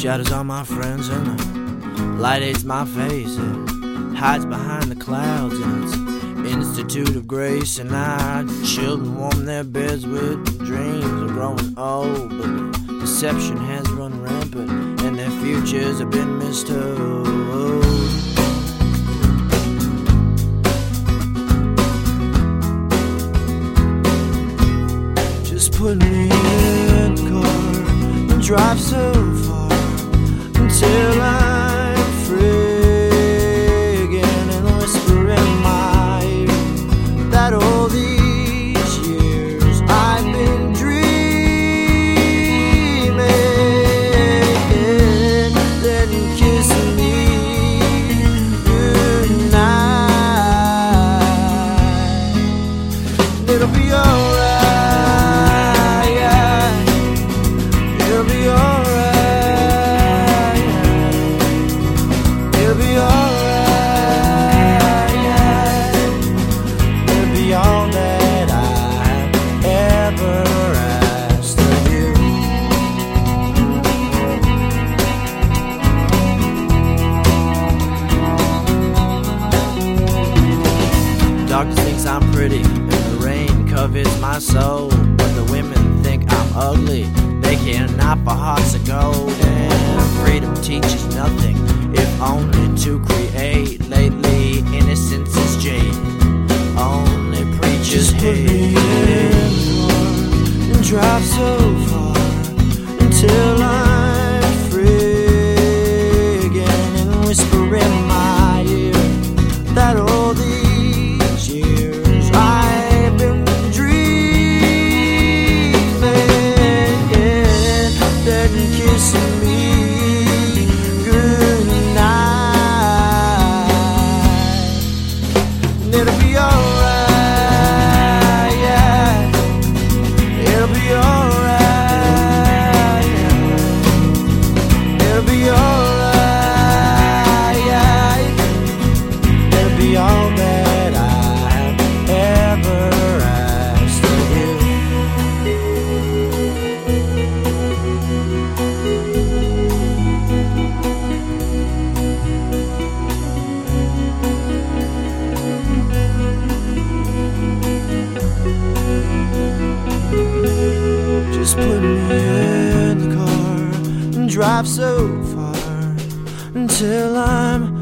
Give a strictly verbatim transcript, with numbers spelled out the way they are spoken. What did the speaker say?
Shadows on my friends and the light aids my face. It hides behind the clouds and it's Institute of Grace. And our children warm their beds with dreams of growing old, but deception has run rampant and their futures have been mistold. Just put me in the car and drive so far until I'm free again, and whisper in my ear that all these years I've been dreaming. Then kiss me goodnight. It'll be alright. It'll be alright. It'll be alright. It'll be all that I ever asked of you. Doctor thinks I'm pretty and the rain covers my soul, but the women think I'm ugly. They care not for hearts of gold, and freedom teaches nothing if only to create. Lately innocence is jaded, only preachers hate. And drive so far until I'm free again, and whisper in my ear that all these years I've been kissing me goodnight. And it'll be alright, yeah. It'll be alright, yeah. It'll be alright, yeah. It'll be all that I've ever asked of you. Just put me in the car and drive so far until I'm